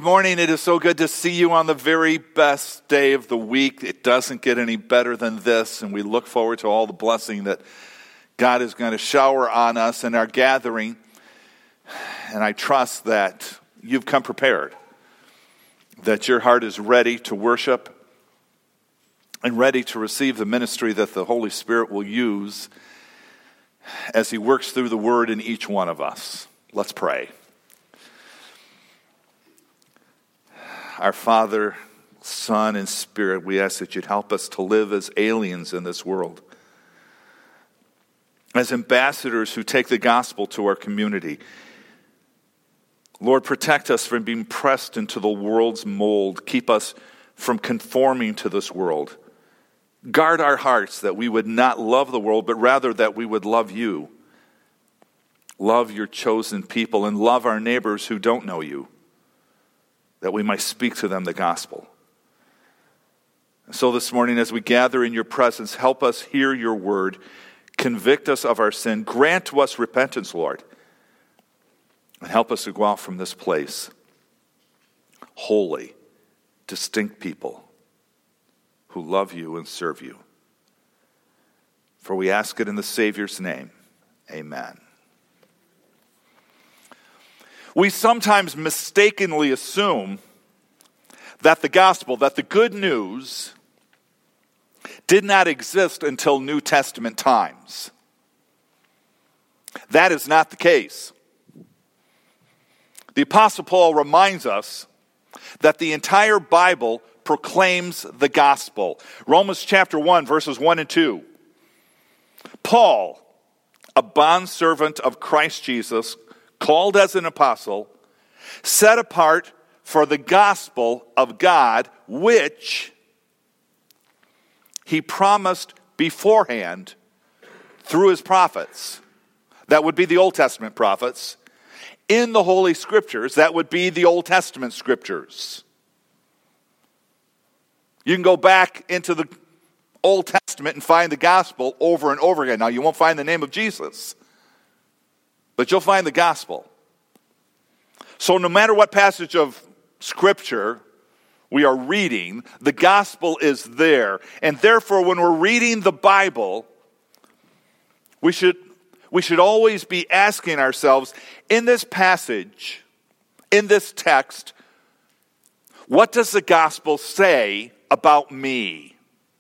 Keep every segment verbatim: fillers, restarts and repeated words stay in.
morning. It is so good to see you on the very best day of the week. It doesn't get any better than this, and we look forward to all the blessing that God is going to shower on us in our gathering. And I trust that you've come prepared, that your heart is ready to worship and ready to receive the ministry that the Holy Spirit will use as He works through the Word in each one of us. Let's pray. Our Father, Son, and Spirit, we ask that you'd help us to live as aliens in this world, as ambassadors who take the gospel to our community. Lord, protect us from being pressed into the world's mold. Keep us from conforming to this world. Guard our hearts that we would not love the world, but rather that we would love you. Love your chosen people and love our neighbors who don't know you, that we might speak to them the gospel. And so this morning, as we gather in your presence, help us hear your word. Convict us of our sin. Grant to us repentance, Lord. And help us to go out from this place holy, distinct people who love you and serve you. For we ask it in the Savior's name. Amen. We sometimes mistakenly assume that the gospel, that the good news, did not exist until New Testament times. That is not the case. The Apostle Paul reminds us that the entire Bible proclaims the gospel. Romans chapter one, verses one and two. Paul, a bondservant of Christ Jesus, called as an apostle, set apart for the gospel of God, which he promised beforehand through his prophets. That would be the Old Testament prophets. In the Holy Scriptures, that would be the Old Testament Scriptures. You can go back into the Old Testament and find the gospel over and over again. Now, you won't find the name of Jesus, but you'll find the gospel. So no matter what passage of Scripture we are reading, the gospel is there. And therefore, when we're reading the Bible, we should, we should always be asking ourselves, in this passage, in this text, what does the gospel say about me?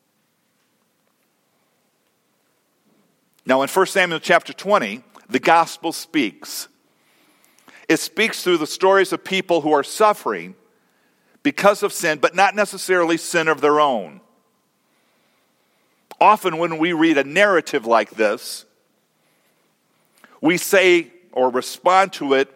Now in First Samuel chapter twenty, the gospel speaks. It speaks through the stories of people who are suffering because of sin, but not necessarily sin of their own. Often when we read a narrative like this, we say or respond to it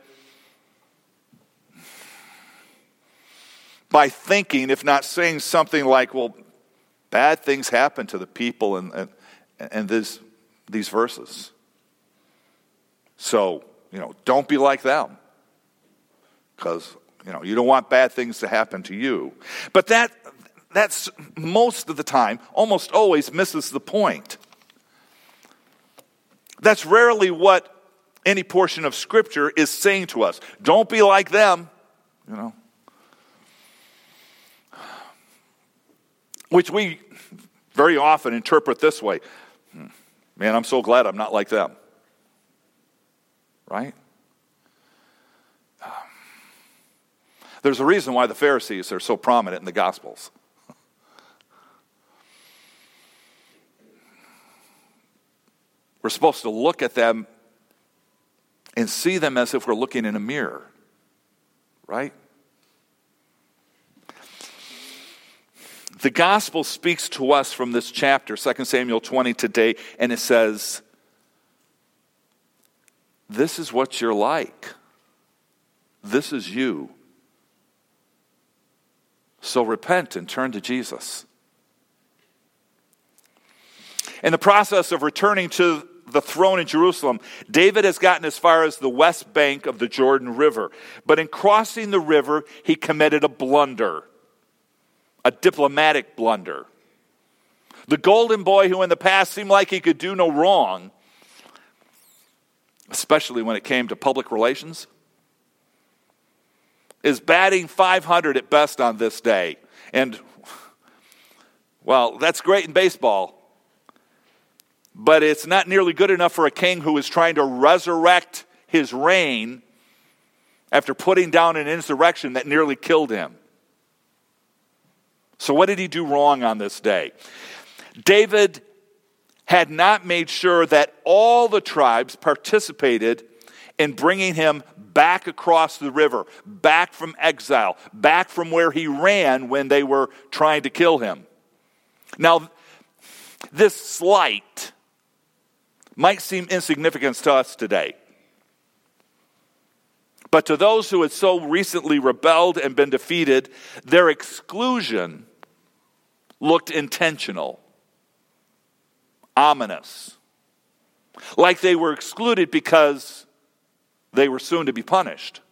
by thinking, if not saying something like, well, bad things happen to the people in, in, in this, these verses. So, you know, don't be like them. Because, you know, you don't want bad things to happen to you. But that that's most of the time, almost always misses the point. That's rarely what any portion of Scripture is saying to us. Don't be like them, you know. Which we very often interpret this way. Man, I'm so glad I'm not like them. Right? There's a reason why the Pharisees are so prominent in the Gospels. We're supposed to look at them and see them as if we're looking in a mirror. Right? The gospel speaks to us from this chapter, Second Samuel twenty today, and it says, this is what you're like. This is you. So repent and turn to Jesus. In the process of returning to the throne in Jerusalem, David has gotten as far as the west bank of the Jordan River. But in crossing the river, he committed a blunder. A diplomatic blunder. The golden boy who in the past seemed like he could do no wrong, especially when it came to public relations, is batting five hundred at best on this day. And, well, that's great in baseball. But it's not nearly good enough for a king who is trying to resurrect his reign after putting down an insurrection that nearly killed him. So what did he do wrong on this day? David had not made sure that all the tribes participated in bringing him back across the river, back from exile, back from where he ran when they were trying to kill him. Now, this slight might seem insignificant to us today. But to those who had so recently rebelled and been defeated, their exclusion looked intentional, ominous, like they were excluded because they were soon to be punished.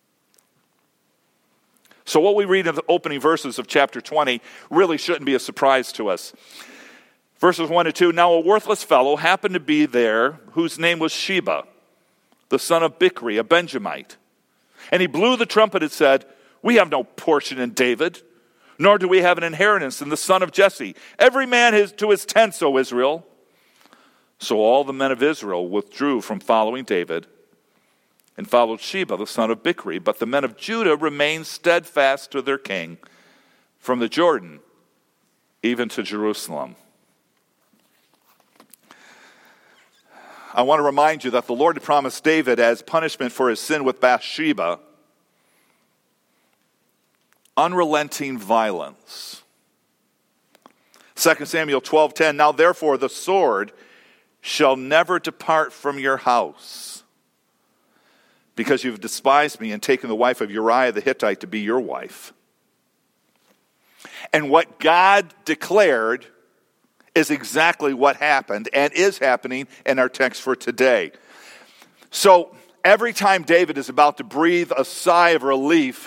So what we read in the opening verses of chapter twenty really shouldn't be a surprise to us. Verses one and two, now a worthless fellow happened to be there whose name was Sheba, the son of Bichri, a Benjamite. And he blew the trumpet and said, we have no portion in David, nor do we have an inheritance in the son of Jesse. Every man his, to his tents, O Israel. So all the men of Israel withdrew from following David and followed Sheba, the son of Bichri. But the men of Judah remained steadfast to their king from the Jordan even to Jerusalem. I want to remind you that the Lord had promised David as punishment for his sin with Bathsheba, unrelenting violence. Second Samuel twelve ten, now therefore the sword shall never depart from your house, because you've despised me and taken the wife of Uriah the Hittite to be your wife. And what God declared is exactly what happened and is happening in our text for today. So every time David is about to breathe a sigh of relief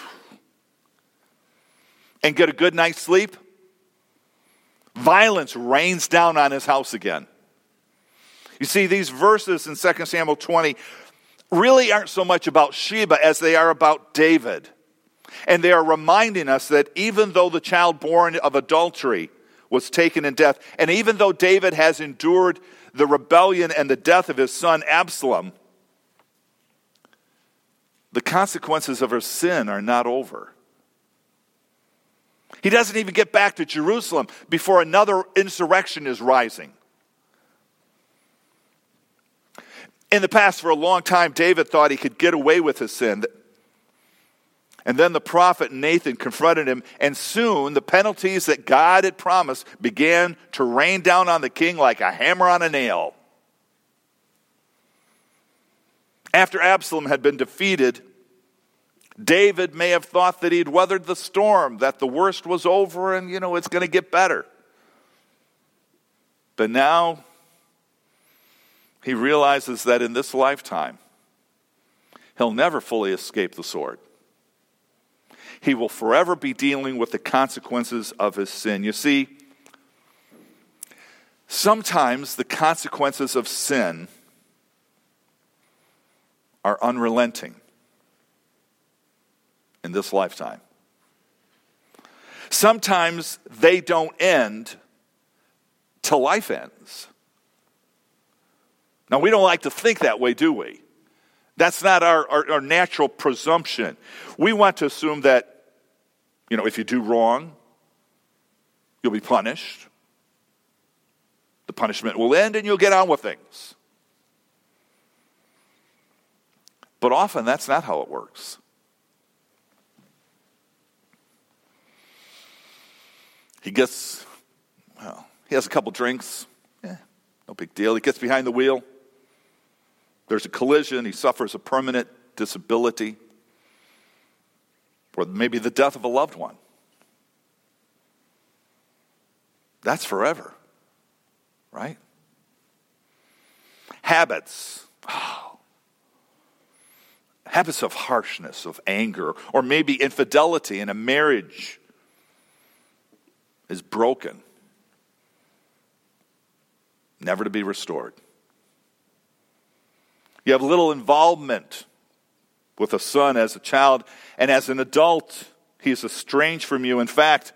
and get a good night's sleep, violence rains down on his house again. You see, these verses in Second Samuel twenty really aren't so much about Sheba as they are about David. And they are reminding us that even though the child born of adultery was taken in death, and even though David has endured the rebellion and the death of his son Absalom, the consequences of her sin are not over. He doesn't even get back to Jerusalem before another insurrection is rising. In the past, for a long time, David thought he could get away with his sin. And then the prophet Nathan confronted him, and soon the penalties that God had promised began to rain down on the king like a hammer on a nail. After Absalom had been defeated, David may have thought that he'd weathered the storm, that the worst was over and, you know, it's going to get better. But now he realizes that in this lifetime, he'll never fully escape the sword. He will forever be dealing with the consequences of his sin. You see, sometimes the consequences of sin are unrelenting in this lifetime. Sometimes they don't end till life ends. Now, we don't like to think that way, do we? That's not our, our, our natural presumption. We want to assume that, you know, if you do wrong, you'll be punished. The punishment will end and you'll get on with things. But often that's not how it works. He gets, well, he has a couple drinks. Eh, no big deal. He gets behind the wheel. There's a collision. He suffers a permanent disability, or maybe the death of a loved one. That's forever, right? Habits. Oh. Habits of harshness, of anger, or maybe infidelity in a marriage is broken, never to be restored. You have little involvement with a son as a child, and as an adult, he is estranged from you. In fact,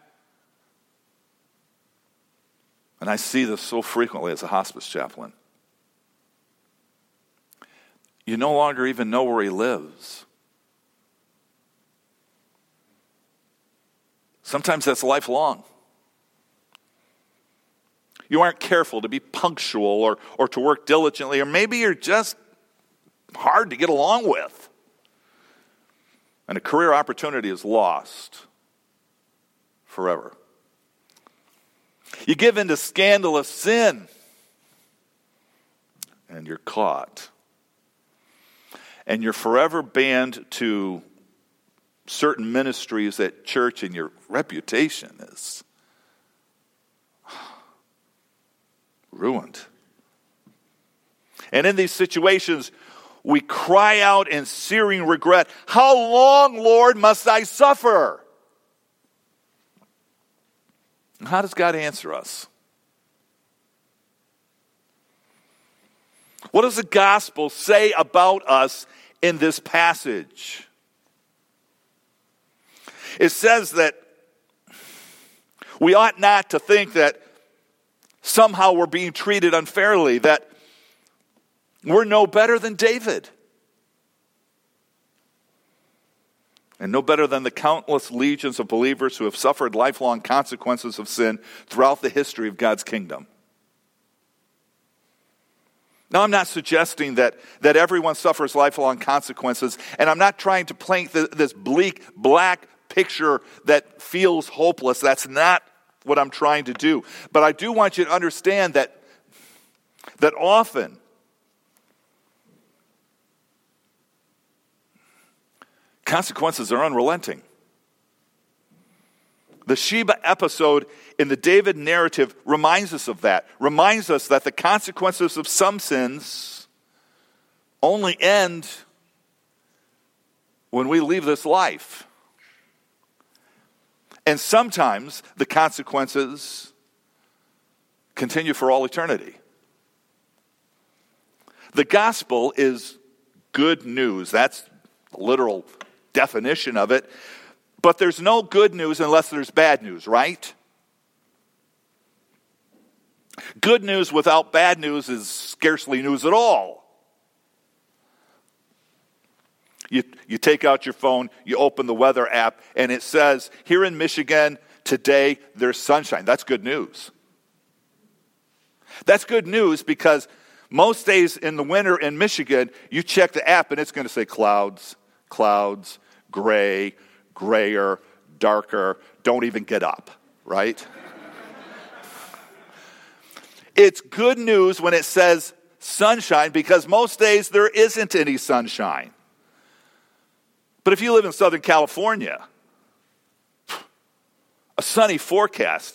and I see this so frequently as a hospice chaplain, you no longer even know where he lives. Sometimes that's lifelong. You aren't careful to be punctual or, or to work diligently, or maybe you're just hard to get along with. And a career opportunity is lost forever. You give in to scandalous sin, and you're caught. And you're forever banned to certain ministries at church, and your reputation is ruined. And in these situations, we cry out in searing regret, "How long, Lord, must I suffer?" And how does God answer us? What does the gospel say about us in this passage? It says that we ought not to think that somehow we're being treated unfairly, that we're no better than David, and no better than the countless legions of believers who have suffered lifelong consequences of sin throughout the history of God's kingdom. Now, I'm not suggesting that, that everyone suffers lifelong consequences, and I'm not trying to paint the, this bleak, black picture that feels hopeless. That's not what I'm trying to do. But I do want you to understand that, that often consequences are unrelenting. The Sheba episode in the David narrative reminds us of that, reminds us that the consequences of some sins only end when we leave this life. And sometimes the consequences continue for all eternity. The gospel is good news. That's the literal definition of it. But there's no good news unless there's bad news, right? Good news without bad news is scarcely news at all. You, you take out your phone, you open the weather app, and it says, here in Michigan, today there's sunshine. That's good news. That's good news because most days in the winter in Michigan, you check the app and it's going to say clouds, clouds, gray, grayer, darker, don't even get up, right? It's good news when it says sunshine because most days there isn't any sunshine. But if you live in Southern California, a sunny forecast,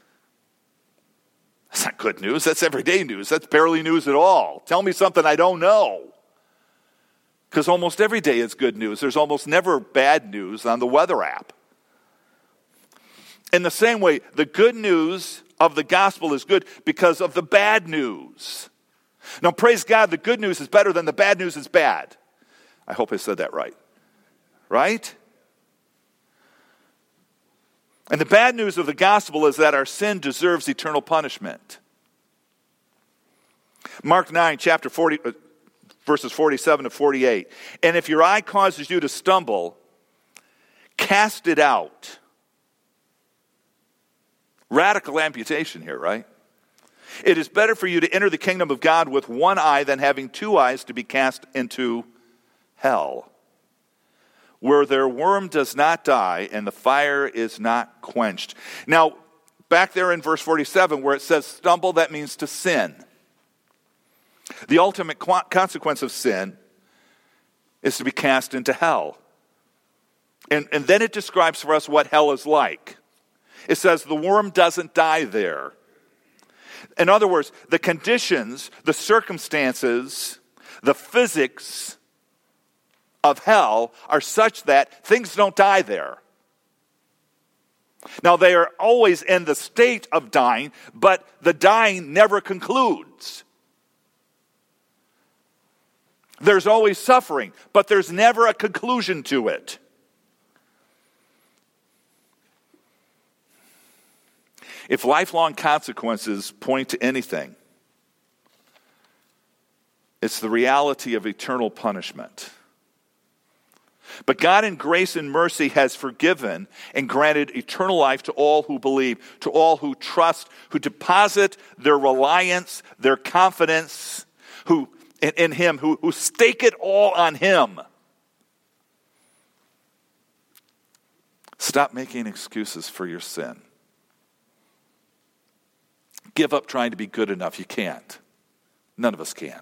that's not good news. That's everyday news. That's barely news at all. Tell me something I don't know. Because almost every day is good news. There's almost never bad news on the weather app. In the same way, the good news of the gospel is good because of the bad news. Now, praise God, the good news is better than the bad news is bad. I hope I said that right. Right? And the bad news of the gospel is that our sin deserves eternal punishment. Mark nine, chapter forty, verses forty-seven to forty-eight. And if your eye causes you to stumble, cast it out. Radical amputation here, right? It is better for you to enter the kingdom of God with one eye than having two eyes to be cast into hell, where their worm does not die and the fire is not quenched. Now, back there in verse forty-seven where it says stumble, that means to sin. The ultimate consequence of sin is to be cast into hell. And, and then it describes for us what hell is like. It says the worm doesn't die there. In other words, the conditions, the circumstances, the physics of hell are such that things don't die there. Now, they are always in the state of dying, but the dying never concludes. There's always suffering, but there's never a conclusion to it. If lifelong consequences point to anything, it's the reality of eternal punishment. But God in grace and mercy has forgiven and granted eternal life to all who believe, to all who trust, who deposit their reliance, their confidence who in, in Him, who, who stake it all on Him. Stop making excuses for your sin. Give up trying to be good enough. You can't. None of us can.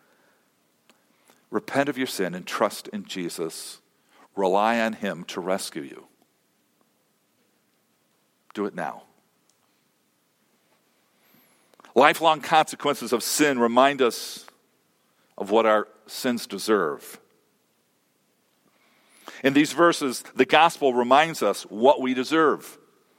Repent of your sin and trust in Jesus. Rely on Him to rescue you. Do it now. Lifelong consequences of sin remind us of what our sins deserve. In these verses, the gospel reminds us what we deserve.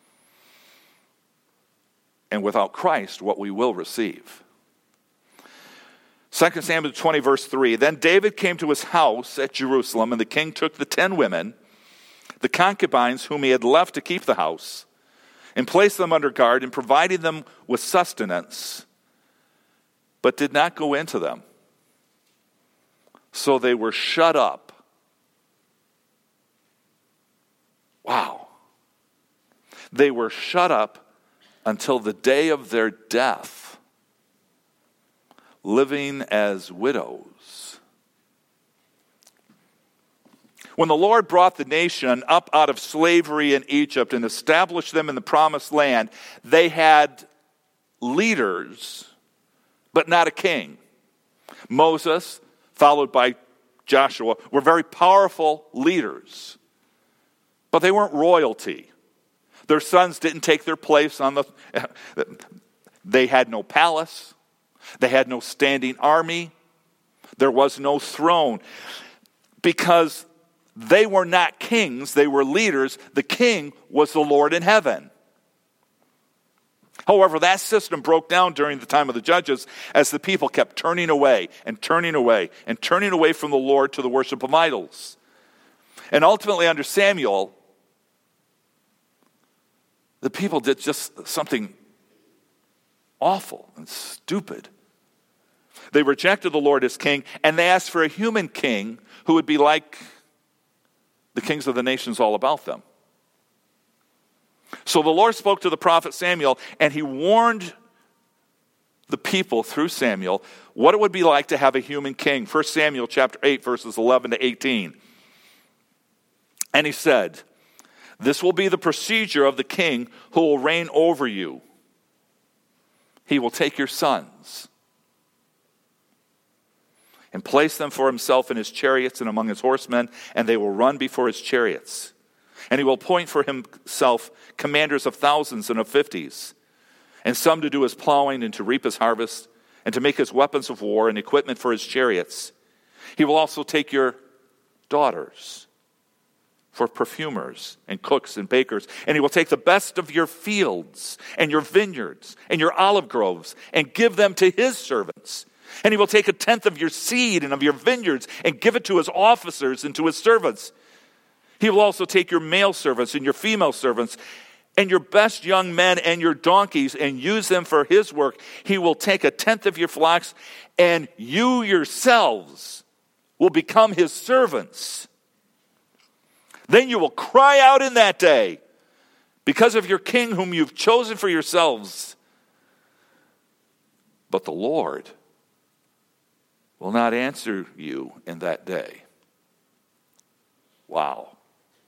And without Christ, what we will receive. Second Samuel twenty, verse three. Then David came to his house at Jerusalem, and the king took the ten women, the concubines whom he had left to keep the house, and placed them under guard, and provided them with sustenance, but did not go into them. So they were shut up. Wow. They were shut up until the day of their death, living as widows. When the Lord brought the nation up out of slavery in Egypt and established them in the promised land, they had leaders, but not a king. Moses, followed by Joshua, were very powerful leaders, but they weren't royalty. Their sons didn't take their place on the... They had no palace. They had no standing army. There was no throne. Because they were not kings, they were leaders. The king was the Lord in heaven. However, that system broke down during the time of the judges as the people kept turning away and turning away and turning away from the Lord to the worship of idols. And ultimately under Samuel, the people did just something awful and stupid. They rejected the Lord as king, and they asked for a human king who would be like the kings of the nations all about them. So the Lord spoke to the prophet Samuel, and he warned the people through Samuel what it would be like to have a human king. First Samuel chapter eight, verses eleven to eighteen. And he said, "This will be the procedure of the king who will reign over you. He will take your sons and place them for himself in his chariots and among his horsemen, and they will run before his chariots. And he will appoint for himself commanders of thousands and of fifties, and some to do his plowing and to reap his harvest, and to make his weapons of war and equipment for his chariots. He will also take your daughters for perfumers and cooks and bakers, and he will take the best of your fields and your vineyards and your olive groves and give them to his servants. And he will take a tenth of your seed and of your vineyards and give it to his officers and to his servants. He will also take your male servants and your female servants and your best young men and your donkeys and use them for his work. He will take a tenth of your flocks, and you yourselves will become his servants. Then you will cry out in that day because of your king whom you've chosen for yourselves. But the Lord will not answer you in that day." Wow.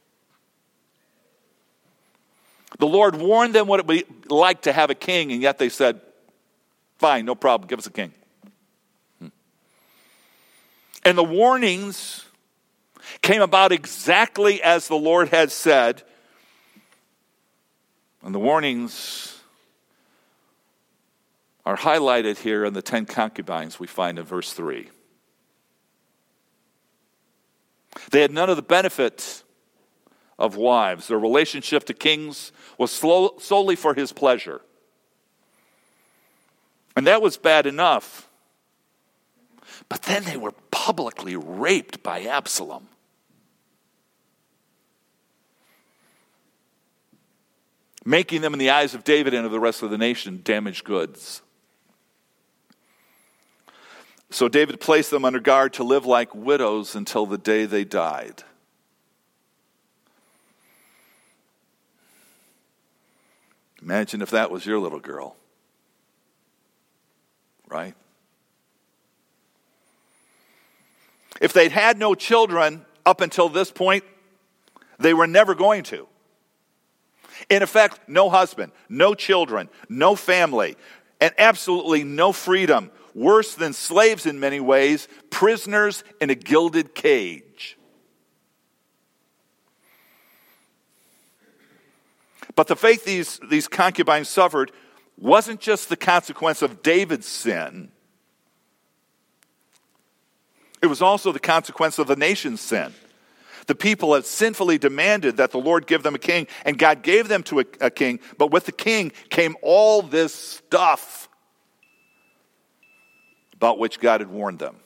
The Lord warned them what it would be like to have a king, and yet they said, "Fine, no problem, give us a king." Hmm. And the warnings came about exactly as the Lord had said. And the warnings are highlighted here in the ten concubines we find in verse three. They had none of the benefit of wives. Their relationship to kings was slow, solely for his pleasure. And that was bad enough. But then they were publicly raped by Absalom. Making them, in the eyes of David and of the rest of the nation, damaged goods. So David placed them under guard to live like widows until the day they died. Imagine if that was your little girl. Right? If they'd had no children up until this point, they were never going to. In effect, no husband, no children, no family, and absolutely no freedom. Worse than slaves in many ways, prisoners in a gilded cage. But the fate these, these concubines suffered wasn't just the consequence of David's sin. It was also the consequence of the nation's sin. The people had sinfully demanded that the Lord give them a king, and God gave them to a, a king, but with the king came all this stuff about which God had warned them.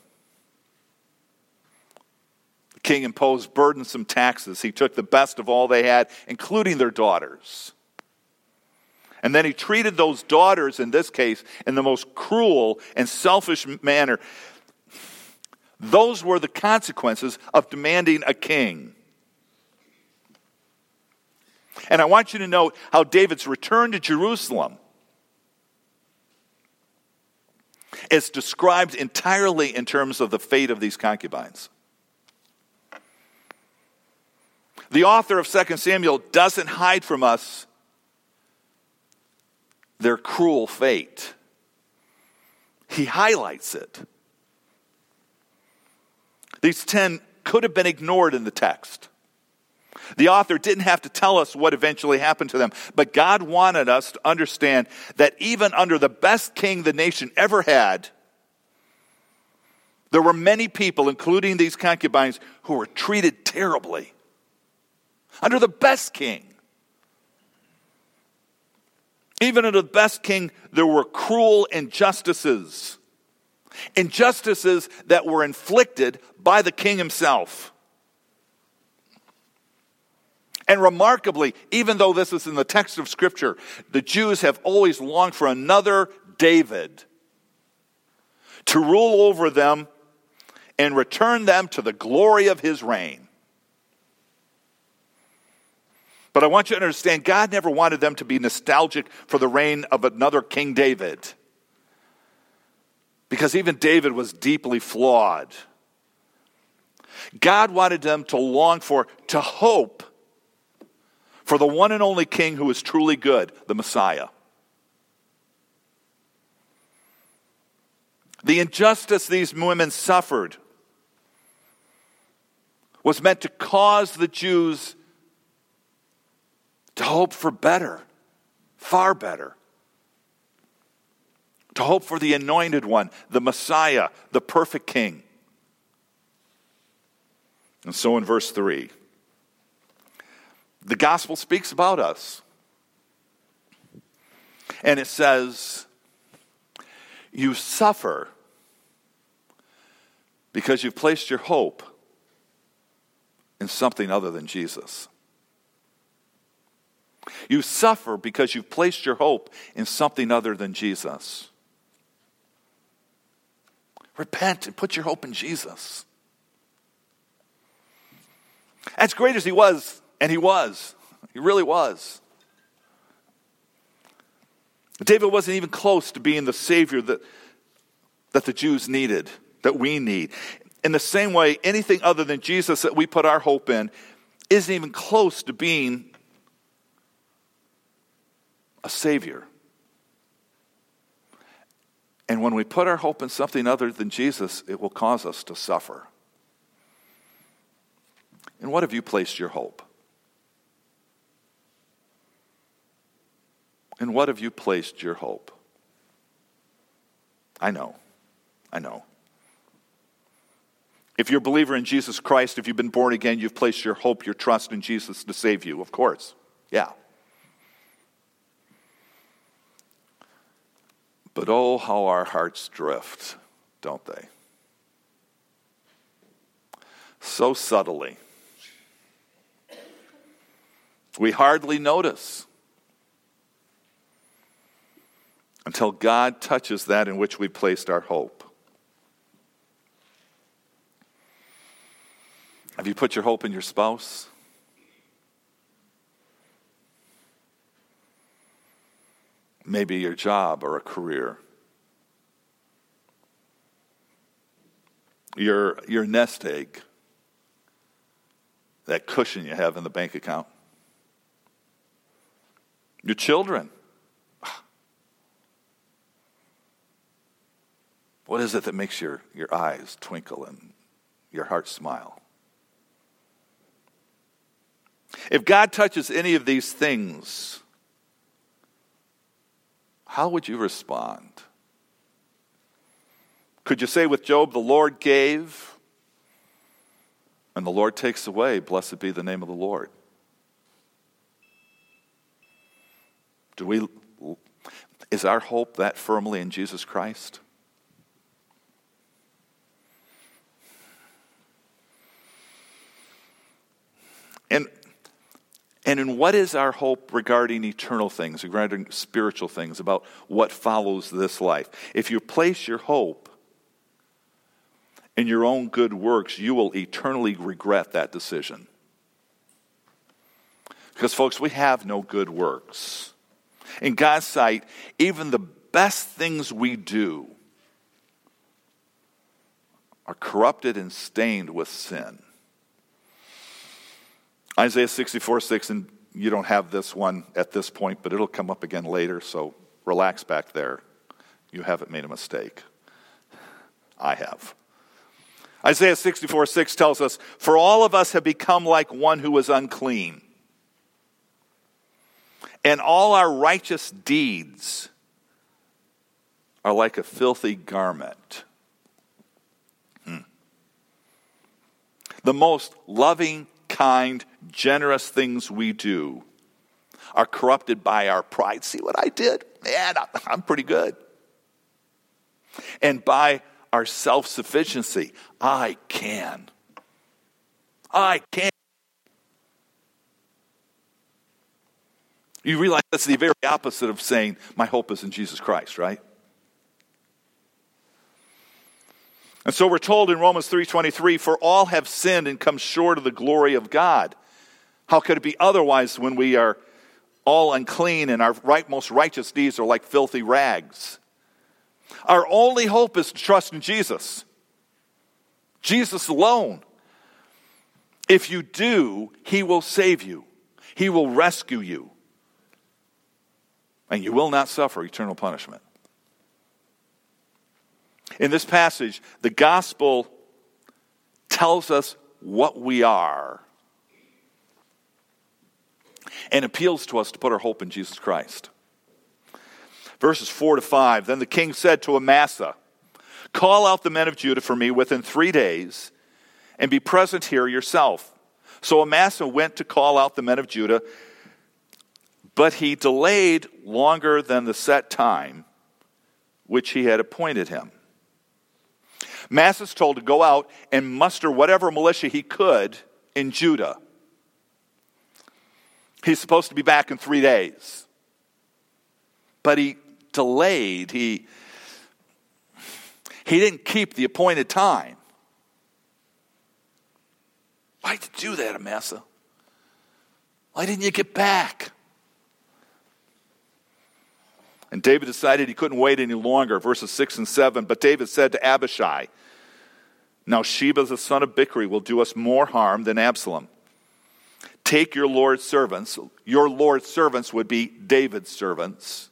The king imposed burdensome taxes. He took the best of all they had, including their daughters. And then he treated those daughters, in this case, in the most cruel and selfish manner. Those were the consequences of demanding a king. And I want you to note how David's return to Jerusalem is described entirely in terms of the fate of these concubines. The author of Second Samuel doesn't hide from us their cruel fate. He highlights it. These ten could have been ignored in the text. The author didn't have to tell us what eventually happened to them, but God wanted us to understand that even under the best king the nation ever had, there were many people, including these concubines, who were treated terribly. Under the best king. Even under the best king, there were cruel injustices. Injustices that were inflicted by the king himself. And remarkably, even though this is in the text of Scripture, the Jews have always longed for another David to rule over them and return them to the glory of his reign. But I want you to understand, God never wanted them to be nostalgic for the reign of another King David. Because even David was deeply flawed. God wanted them to long for, to hope for the one and only king who is truly good, the Messiah. The injustice these women suffered was meant to cause the Jews to hope for better, far better. To hope for the anointed one, the Messiah, the perfect king. And so in verse three, the gospel speaks about us. And it says, you suffer because you've placed your hope in something other than Jesus. You suffer because you've placed your hope in something other than Jesus. Repent and put your hope in Jesus. As great as he was, and he was, he really was. David wasn't even close to being the Savior that, that the Jews needed, that we need. In the same way, anything other than Jesus that we put our hope in isn't even close to being a Savior. And when we put our hope in something other than Jesus, it will cause us to suffer. And what have you placed your hope? And what have you placed your hope? I know. I know. If you're a believer in Jesus Christ, if you've been born again, you've placed your hope, your trust in Jesus to save you, of course. Yeah. But oh, how our hearts drift, don't they? so subtly. We hardly notice until God touches that in which we placed our hope. Have you put your hope in your spouse? Maybe your job or a career. Your, your nest egg. That cushion you have in the bank account. Your children. What is it that makes your, your eyes twinkle and your heart smile? If God touches any of these things, how would you respond? Could you say with Job, the Lord gave, and the Lord takes away, blessed be the name of the Lord? Do we, is our hope that firmly in Jesus Christ? And, and in what is our hope regarding eternal things, regarding spiritual things, about what follows this life? If you place your hope in your own good works, you will eternally regret that decision. Because, folks, we have no good works. In God's sight, even the best things we do are corrupted and stained with sin. Isaiah sixty-four six, and you don't have this one at this point, but it'll come up again later, so relax back there. You haven't made a mistake. I have. Isaiah sixty-four six tells us, for all of us have become like one who is unclean, and all our righteous deeds are like a filthy garment. Hmm. The most loving, kind, generous things we do are corrupted by our pride. See what I did? Man, I'm pretty good. And by our self-sufficiency. I can. I can. You realize that's the very opposite of saying, my hope is in Jesus Christ, right? And so we're told in Romans three twenty-three, for all have sinned and come short of the glory of God. How could it be otherwise when we are all unclean and our right, most righteous deeds are like filthy rags? Our only hope is to trust in Jesus. Jesus alone. If you do, he will save you. He will rescue you. And you will not suffer eternal punishment. In this passage, the gospel tells us what we are and appeals to us to put our hope in Jesus Christ. Verses four to five, then the king said to Amasa, call out the men of Judah for me within three days and be present here yourself. So Amasa went to call out the men of Judah, but he delayed longer than the set time which he had appointed him. Amasa is told to go out and muster whatever militia he could in Judah. He's supposed to be back in three days. But he delayed. He, he didn't keep the appointed time. Why did you do that, Amasa? Why didn't you get back? And David decided he couldn't wait any longer. Verses six and seven. But David said to Abishai, now Sheba the son of Bichri will do us more harm than Absalom. Take your Lord's servants. Your Lord's servants would be David's servants.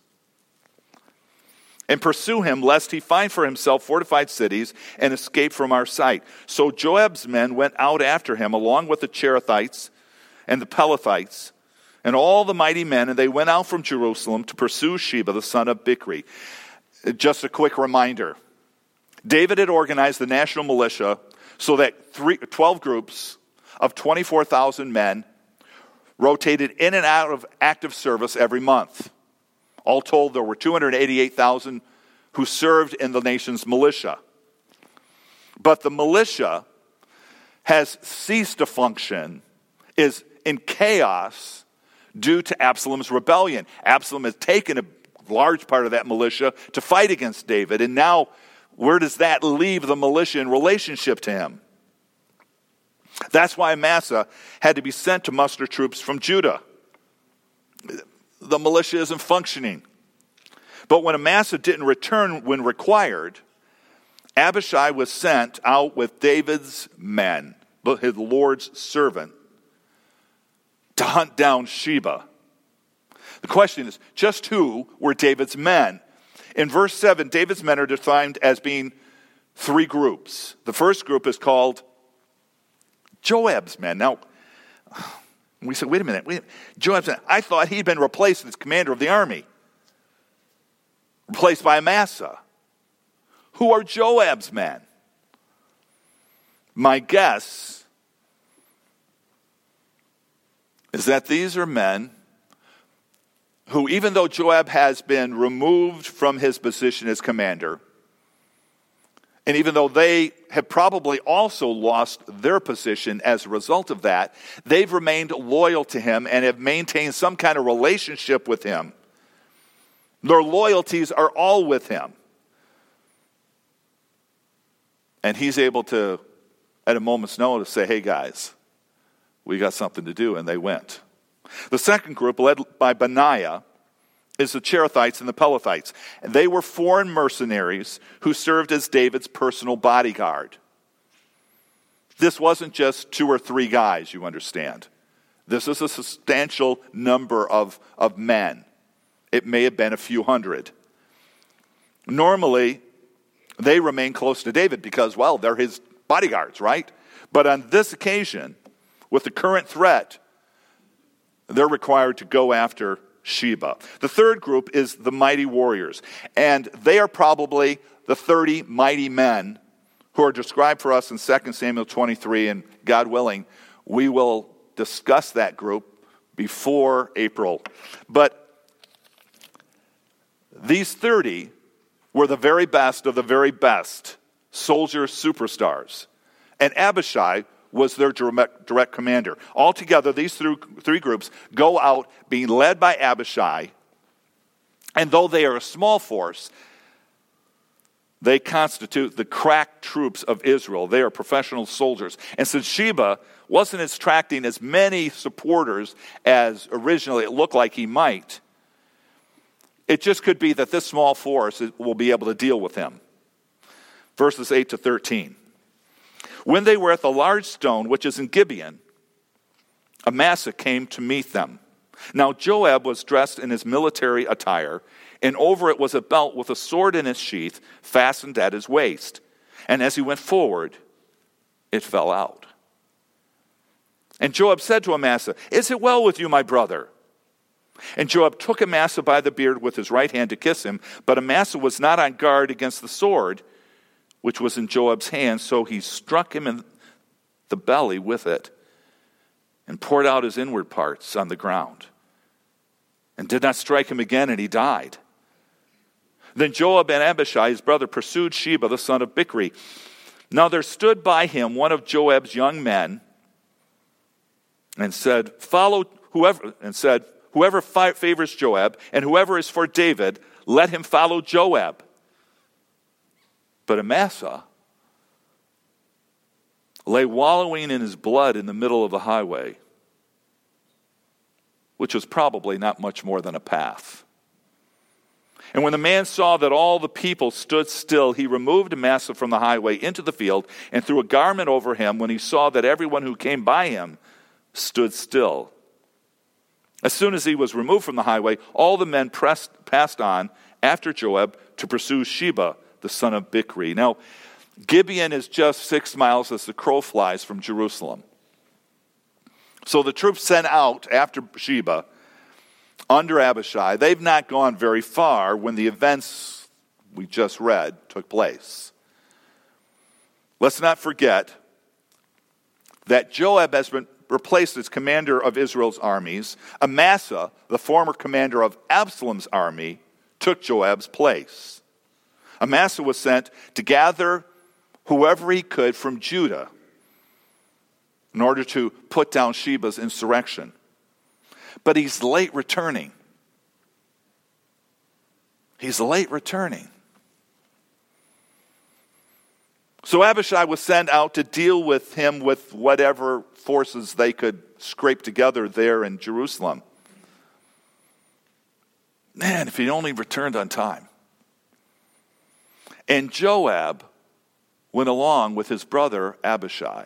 And pursue him, lest he find for himself fortified cities and escape from our sight. So Joab's men went out after him, along with the Cherethites and the Pelethites, and all the mighty men, and they went out from Jerusalem to pursue Sheba, the son of Bichri. Just a quick reminder. David had organized the national militia so that three, twelve groups of twenty-four thousand men rotated in and out of active service every month. All told, there were two hundred eighty-eight thousand who served in the nation's militia. But the militia has ceased to function, is in chaos due to Absalom's rebellion. Absalom has taken a large part of that militia to fight against David, and now where does that leave the militia in relationship to him? That's why Amasa had to be sent to muster troops from Judah. The militia isn't functioning. But when Amasa didn't return when required, Abishai was sent out with David's men, his Lord's servant, to hunt down Sheba. The question is, just who were David's men? In verse seven, David's men are defined as being three groups. The first group is called Joab's men. Now, we said, wait a minute, wait a minute. Joab's men, I thought he'd been replaced as commander of the army. Replaced by Amasa. Who are Joab's men? My guess is that these are men who, even though Joab has been removed from his position as commander, and even though they have probably also lost their position as a result of that, they've remained loyal to him and have maintained some kind of relationship with him. Their loyalties are all with him. And he's able to, at a moment's notice, say, hey guys, we got something to do, and they went. The second group, led by Benaiah, is the Cherethites and the Pelethites. And they were foreign mercenaries who served as David's personal bodyguard. This wasn't just two or three guys, you understand. This is a substantial number of, of men. It may have been a few hundred. Normally, they remain close to David because, well, they're his bodyguards, right? But on this occasion, with the current threat, they're required to go after Sheba. The third group is the mighty warriors, and they are probably the thirty mighty men who are described for us in Second Samuel twenty-three, and God willing, we will discuss that group before April. But these thirty were the very best of the very best soldier superstars, and Abishai was their direct, direct commander. Altogether, these three, three groups go out being led by Abishai, and though they are a small force, they constitute the crack troops of Israel. They are professional soldiers. And since Sheba wasn't attracting as many supporters as originally it looked like he might, it just could be that this small force will be able to deal with him. Verses eight to thirteen. When they were at the large stone, which is in Gibeon, Amasa came to meet them. Now Joab was dressed in his military attire, and over it was a belt with a sword in its sheath fastened at his waist. And as he went forward, it fell out. And Joab said to Amasa, "Is it well with you, my brother?" And Joab took Amasa by the beard with his right hand to kiss him, but Amasa was not on guard against the sword, which was in Joab's hand, so he struck him in the belly with it and poured out his inward parts on the ground and did not strike him again, and he died. Then Joab and Abishai, his brother, pursued Sheba, the son of Bichri. Now there stood by him one of Joab's young men and said, "Follow whoever," and said, "Whoever favors Joab and whoever is for David, let him follow Joab." But Amasa lay wallowing in his blood in the middle of the highway, which was probably not much more than a path. And when the man saw that all the people stood still, he removed Amasa from the highway into the field and threw a garment over him when he saw that everyone who came by him stood still. As soon as he was removed from the highway, all the men pressed, passed on after Joab to pursue Sheba, the son of Bichri. Now, Gibeon is just six miles as the crow flies from Jerusalem. So the troops sent out after Sheba under Abishai, they've not gone very far when the events we just read took place. Let's not forget that Joab has been replaced as commander of Israel's armies. Amasa, the former commander of Absalom's army, took Joab's place. Amasa was sent to gather whoever he could from Judah in order to put down Sheba's insurrection. But he's late returning. He's late returning. So Abishai was sent out to deal with him with whatever forces they could scrape together there in Jerusalem. Man, if he only returned on time. And Joab went along with his brother Abishai.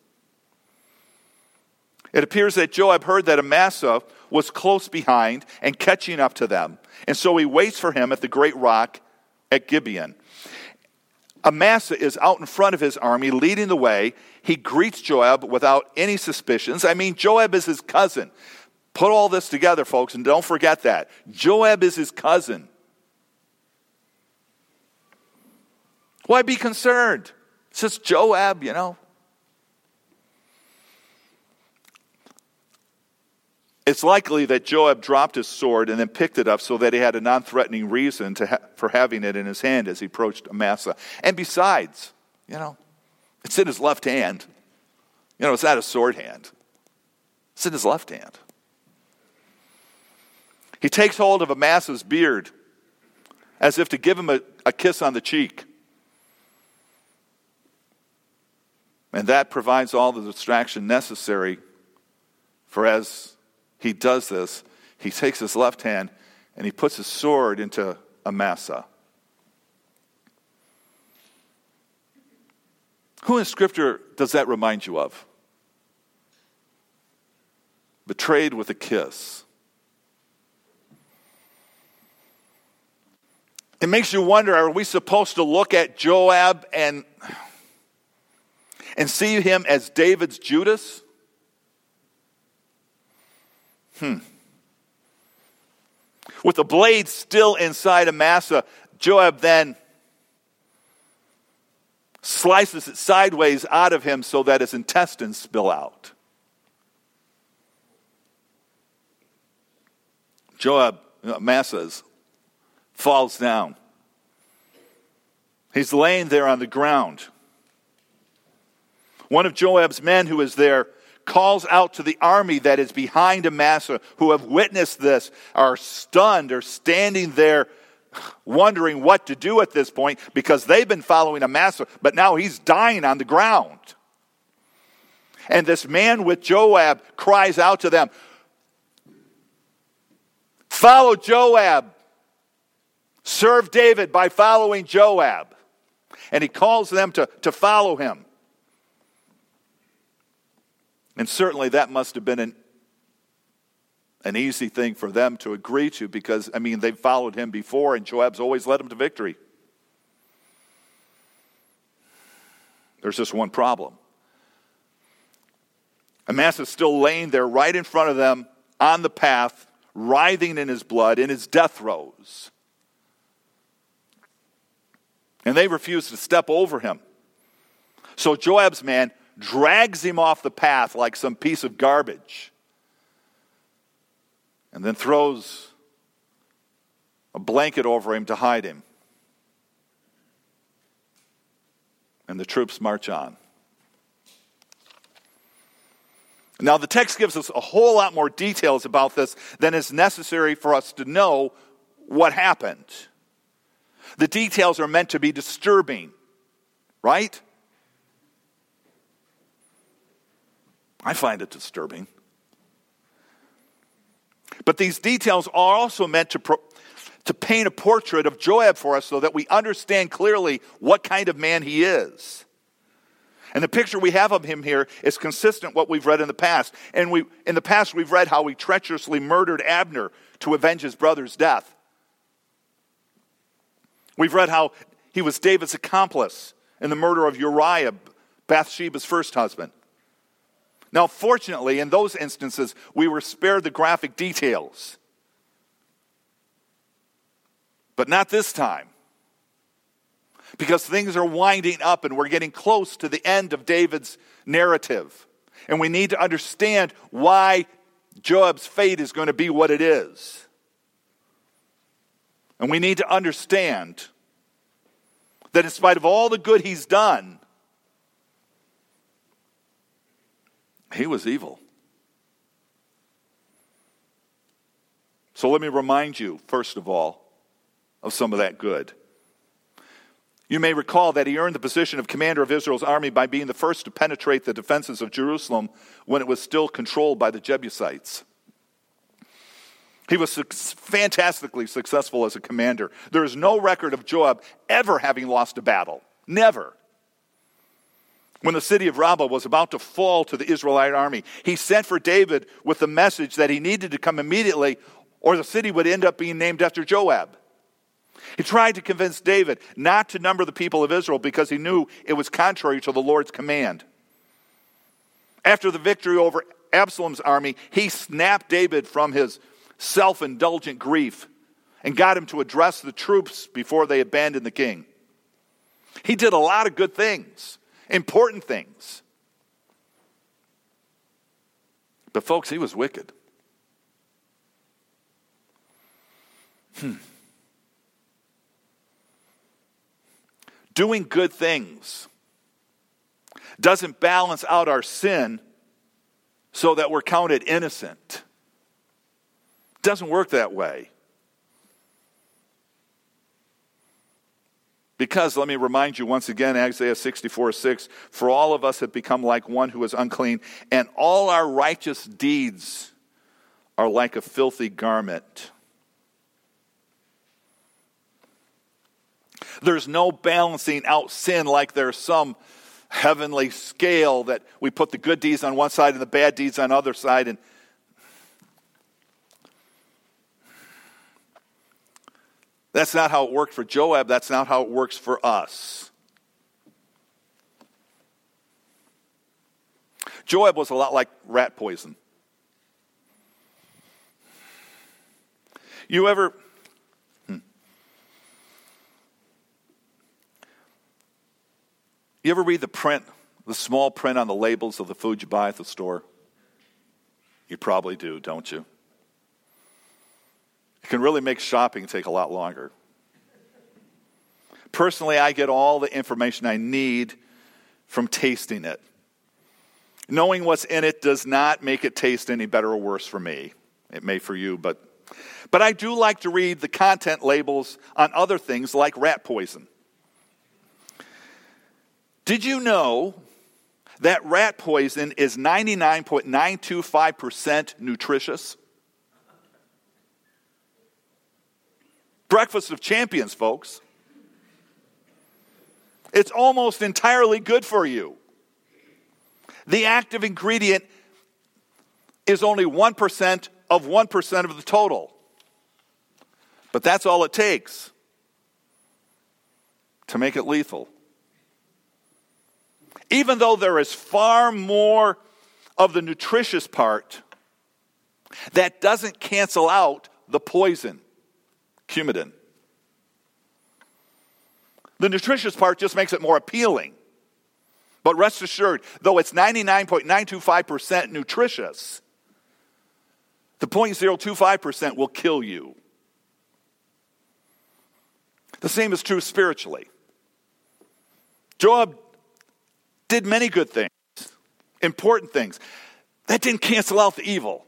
It appears that Joab heard that Amasa was close behind and catching up to them. And so he waits for him at the great rock at Gibeon. Amasa is out in front of his army, leading the way. He greets Joab without any suspicions. I mean, Joab is his cousin. Put all this together, folks, and don't forget that. Joab is his cousin. Why be concerned? It's just Joab, you know. It's likely that Joab dropped his sword and then picked it up so that he had a non-threatening reason to ha- for having it in his hand as he approached Amasa. And besides, you know, it's in his left hand. You know, it's not a sword hand. It's in his left hand. He takes hold of Amasa's beard as if to give him a, a kiss on the cheek. And that provides all the distraction necessary for as he does this, he takes his left hand and he puts his sword into Amasa. Who in Scripture does that remind you of? Betrayed with a kiss. It makes you wonder, are we supposed to look at Joab and, and see him as David's Judas? Hmm. With the blade still inside Amasa, Joab then slices it sideways out of him so that his intestines spill out. Joab, Amasa, falls down. He's laying there on the ground. One of Joab's men who is there calls out to the army that is behind Amasa, who have witnessed this, are stunned, are standing there wondering what to do at this point because they've been following Amasa, but now he's dying on the ground. And this man with Joab cries out to them, "Follow Joab. Serve David by following Joab." And he calls them to, to follow him. And certainly that must have been an, an easy thing for them to agree to because, I mean, they've followed him before and Joab's always led them to victory. There's just one problem. Amasa's still laying there right in front of them on the path, writhing in his blood, in his death throes. And they refuse to step over him. So Joab's man drags him off the path like some piece of garbage, and then throws a blanket over him to hide him. And the troops march on. Now, the text gives us a whole lot more details about this than is necessary for us to know what happened. The details are meant to be disturbing, right? I find it disturbing. But these details are also meant to, pro- to paint a portrait of Joab for us so that we understand clearly what kind of man he is. And the picture we have of him here is consistent with what we've read in the past. And we, in the past we've read how he treacherously murdered Abner to avenge his brother's death. We've read how he was David's accomplice in the murder of Uriah, Bathsheba's first husband. Now, fortunately, in those instances, we were spared the graphic details. But not this time. Because things are winding up and we're getting close to the end of David's narrative. And we need to understand why Joab's fate is going to be what it is. And we need to understand that in spite of all the good he's done, He was evil. So let me remind you, first of all, of some of that good. You may recall that he earned the position of commander of Israel's army by being the first to penetrate the defenses of Jerusalem when it was still controlled by the Jebusites. He was fantastically successful as a commander. There is no record of Joab ever having lost a battle. Never. When the city of Rabbah was about to fall to the Israelite army, he sent for David with the message that he needed to come immediately or the city would end up being named after Joab. He tried to convince David not to number the people of Israel because he knew it was contrary to the Lord's command. After the victory over Absalom's army, he snapped David from his self-indulgent grief and got him to address the troops before they abandoned the king. He did a lot of good things, important things. But folks, he was wicked. Hmm. Doing good things doesn't balance out our sin so that we're counted innocent. It doesn't work that way. Because, let me remind you once again, Isaiah sixty-four six, for all of us have become like one who is unclean, and all our righteous deeds are like a filthy garment. There's no balancing out sin like there's some heavenly scale that we put the good deeds on one side and the bad deeds on the other side. And that's not how it worked for Joab. That's not how it works for us. Joab was a lot like rat poison. You ever... You ever read the print, the small print on the labels of the food you buy at the store? You probably do, don't you? It can really make shopping take a lot longer. Personally, I get all the information I need from tasting it. Knowing what's in it does not make it taste any better or worse for me. It may for you, but but I do like to read the content labels on other things like rat poison. Did you know that rat poison is ninety-nine point nine two five percent nutritious? Breakfast of champions, folks. It's almost entirely good for you. The active ingredient is only one percent of one percent of the total. But that's all it takes to make it lethal. Even though there is far more of the nutritious part, that doesn't cancel out the poison, Coumadin. The nutritious part just makes it more appealing. But rest assured, though it's ninety-nine point nine two five percent nutritious, the zero point zero two five percent will kill you. The same is true spiritually. Joab did many good things, important things. That didn't cancel out the evil.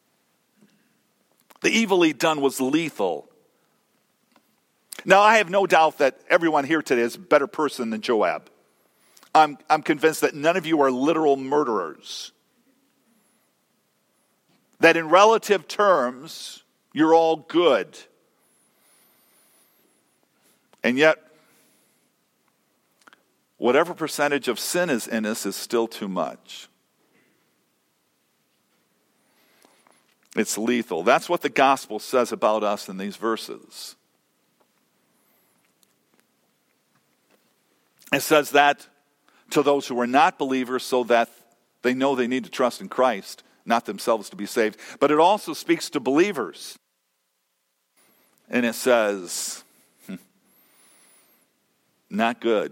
The evil he'd done was lethal. Now, I have no doubt that everyone here today is a better person than Joab. I'm, I'm convinced that none of you are literal murderers. That in relative terms, you're all good. And yet, whatever percentage of sin is in us is still too much. It's lethal. That's what the gospel says about us in these verses. It says that to those who are not believers so that they know they need to trust in Christ, not themselves to be saved. But it also speaks to believers. And it says, hmm, not good.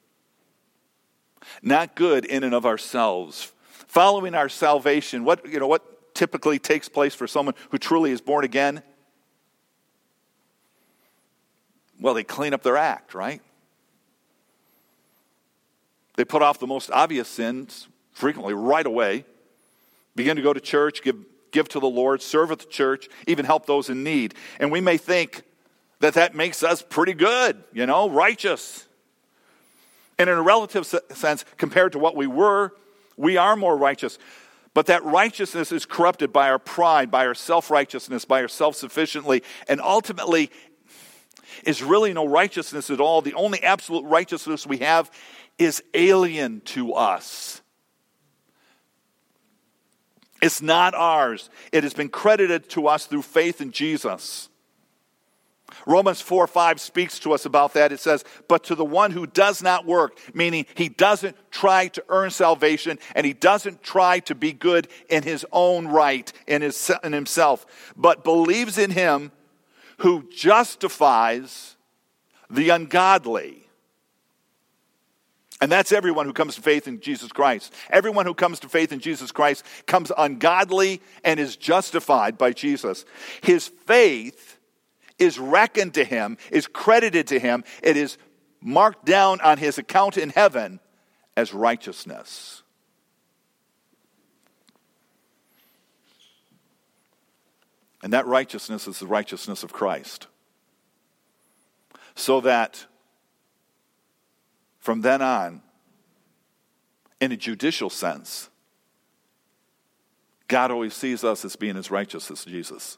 Not good in and of ourselves. Following our salvation, what you know, what typically takes place for someone who truly is born again? Well, they clean up their act, right? They put off the most obvious sins frequently right away. begin to go to church, give, give to the Lord, serve at the church, even help those in need. And we may think that that makes us pretty good, you know, righteous. And in a relative sense, compared to what we were, we are more righteous. But that righteousness is corrupted by our pride, by our self-righteousness, by our self-sufficiently, and ultimately is really no righteousness at all. The only absolute righteousness we have is alien to us. It's not ours. It has been credited to us through faith in Jesus. Romans four five speaks to us about that. It says, but to the one who does not work, meaning he doesn't try to earn salvation and he doesn't try to be good in his own right, in, his, in himself, but believes in him who justifies the ungodly. And that's everyone who comes to faith in Jesus Christ. Everyone who comes to faith in Jesus Christ comes ungodly and is justified by Jesus. His faith is reckoned to him, is credited to him. It is marked down on his account in heaven as righteousness. And that righteousness is the righteousness of Christ. So that from then on, in a judicial sense, God always sees us as being as righteous as Jesus.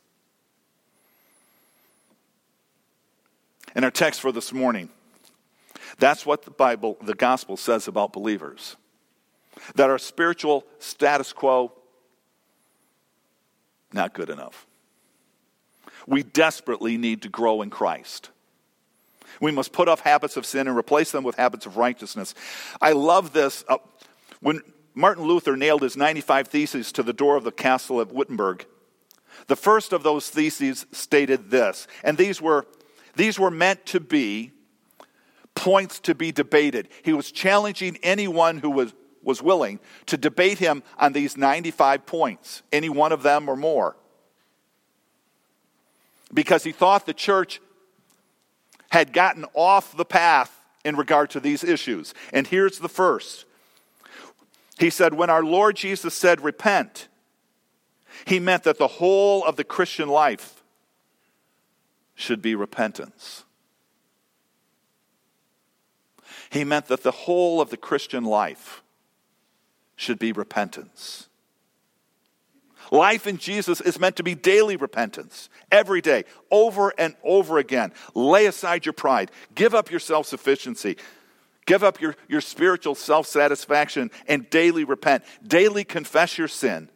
In our text for this morning, that's what the Bible, the gospel says about believers. That our spiritual status quo, not good enough. We desperately need to grow in Christ. We must put off habits of sin and replace them with habits of righteousness. I love this. Uh, when Martin Luther nailed his ninety-five Theses to the door of the castle of Wittenberg, the first of those theses stated this, and these were, these were meant to be points to be debated. He was challenging anyone who was, was willing to debate him on these ninety-five points, any one of them or more. Because he thought the church had gotten off the path in regard to these issues. And here's the first. He said, when our Lord Jesus said, repent, he meant that the whole of the Christian life should be repentance. He meant that the whole of the Christian life should be repentance. Life in Jesus is meant to be daily repentance. Every day, over and over again. Lay aside your pride. Give up your self-sufficiency. Give up your, your spiritual self-satisfaction and daily repent. Daily confess your sin.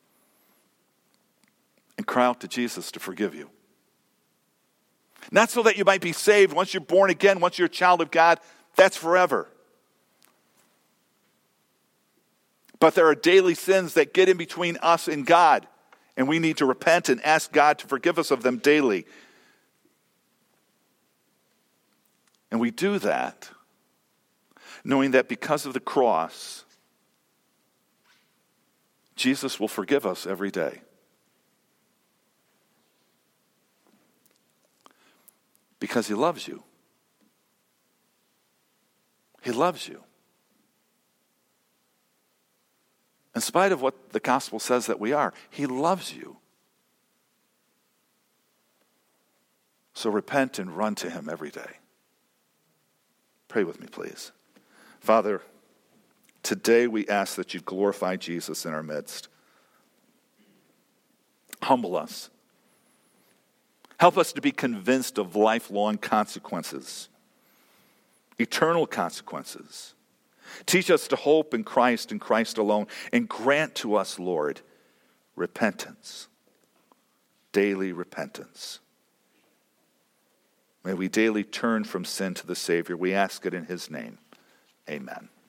And cry out to Jesus to forgive you. Not so that you might be saved once you're born again, once you're a child of God. That's forever. But there are daily sins that get in between us and God. And we need to repent and ask God to forgive us of them daily. And we do that knowing that because of the cross, Jesus will forgive us every day. Because he loves you. He loves you. In spite of what the gospel says that we are, he loves you. So repent and run to him every day. Pray with me, please. Father, today we ask that you glorify Jesus in our midst. Humble us. Help us to be convinced of lifelong consequences, eternal consequences. Teach us to hope in Christ and Christ alone, and grant to us, Lord, repentance, daily repentance. May we daily turn from sin to the Savior. We ask it in his name. Amen.